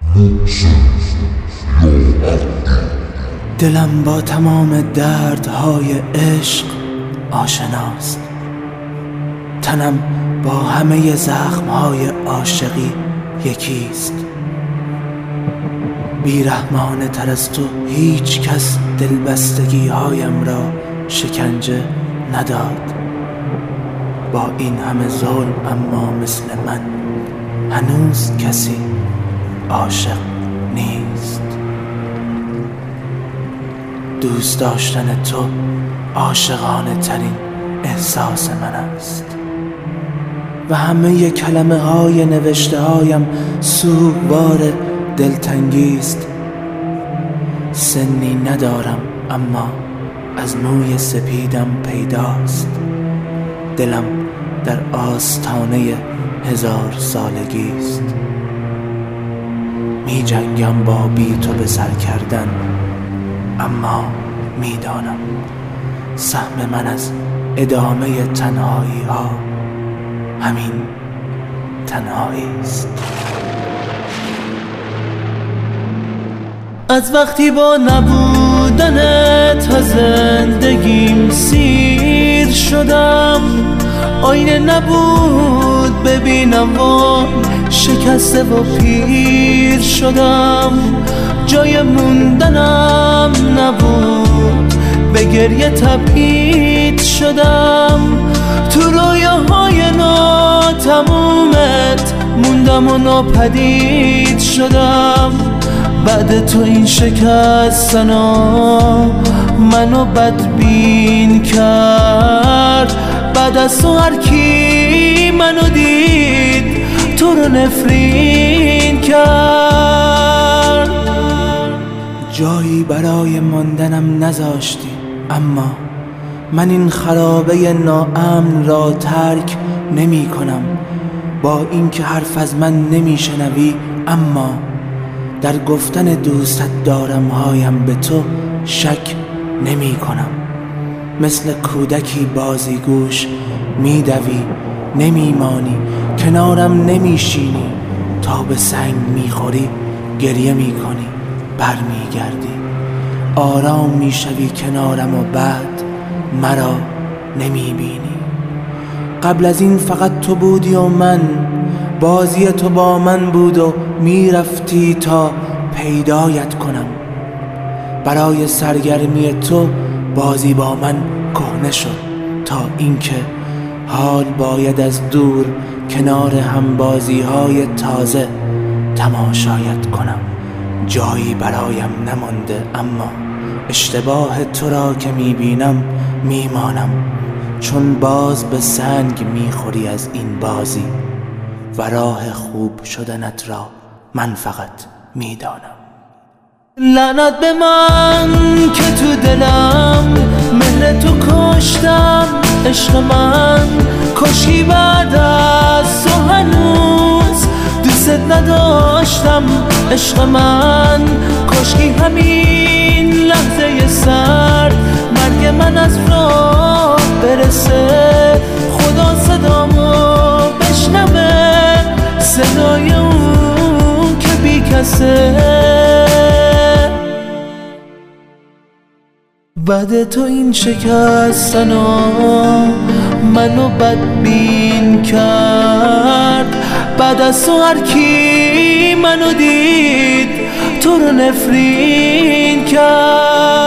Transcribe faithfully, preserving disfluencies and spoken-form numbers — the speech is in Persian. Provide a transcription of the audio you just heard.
دلم با تمام دردهای عشق آشناست، تنم با همه زخمهای عاشقی یکیست. بیرحمانه تر از تو هیچ کس دلبستگی هایم را شکنجه نداد. با این همه ظلم اما مثل من هنوز کسی عاشق نیست. دوست داشتن تو عاشقانه ترین احساس من است و همه کلمه های نوشته هایم سوگوار دلتنگی است. سنی ندارم اما از موی سپیدم پیداست. دلم در آستانه هزار سالگی است. می جنگم با بی تو به سر کردن، اما می دانم سهم من از ادامه تنهایی ها همین تنهایی است. از وقتی با نبودنت از زندگیم سیر شدم، آینه نبود ببینم و شکسته و پیر شدم. جای موندنم نبود، به گریه تبعید شدم. تو رویاهای ناتمومت موندم و ناپدید شدم. بعد تو این شکستنا منو بدبین کرد. بعد از تو هر کی منو دید تو رو نفرین کرد. جایی برای ماندنم نذاشتی، اما من این خرابه ناامن را ترک نمی کنم. با اینکه حرف از من نمی شنوی، اما در گفتن دوستت دارم هایم به تو شک نمی کنم. مثل کودکی بازیگوش می دوی نمی مانی، کنارم نمی شینی. تا به سنگ می خوری گریه می کنی، بر می گردی، آرام می شوی کنارم و بعد مرا نمی بینی. قبل از این فقط تو بودی و من، بازی تو با من بود و می رفتی تا پیدایت کنم. برای سرگرمی تو بازی با من کهنه شد، تا اینکه حال باید از دور کنار هم بازی های تازه تماشایت کنم. جایی برایم نمانده، اما اشتباه تو را که می بینم می مانم، چون باز به سنگ می خوری از این بازی و راه خوب شدنت را من فقط می دانم. لعنت به من که تو دلم مهر تو کشتم. عشق من کشکی بعد از تو هنوز دوست نداشتم. عشق من کشکی همین لحظه سرد مرگ من از راه برسه. خدا صدامو بشنوه، صدای اون که بی کسه. بعد تو این شکستنا منو بدبین کرد. بعد از تو هر کی منو دید تو رو نفرین کرد.